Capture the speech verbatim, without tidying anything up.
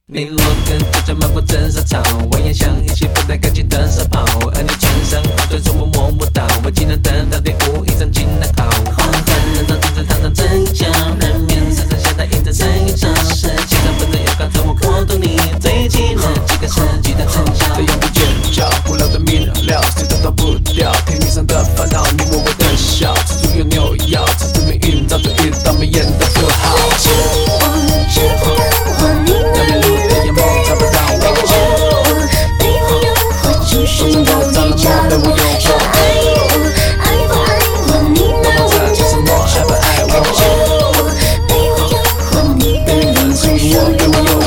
你我跟着这漫步真沙场，蜿蜒像一起不带感情的沙炮，而你穿上花对手我摸不到，我竟然等到第五一张金蛋糕。黄昏人潮正在堂堂真假，人面闪闪下的映着身影潮湿，气场纷争又搞着我过渡你最近的几个世纪的成效。这样的尖叫，古老的民谣，谁都逃不掉，天地上的烦恼，你我我的笑，吃醋又扭腰，只是命运造就一道眉眼的符号。 我知不到我你哪里来的，带着我被我诱惑，就是有你叫的我说爱我，爱不爱我你哪问着，带着我被我诱惑，你的灵魂是我的我。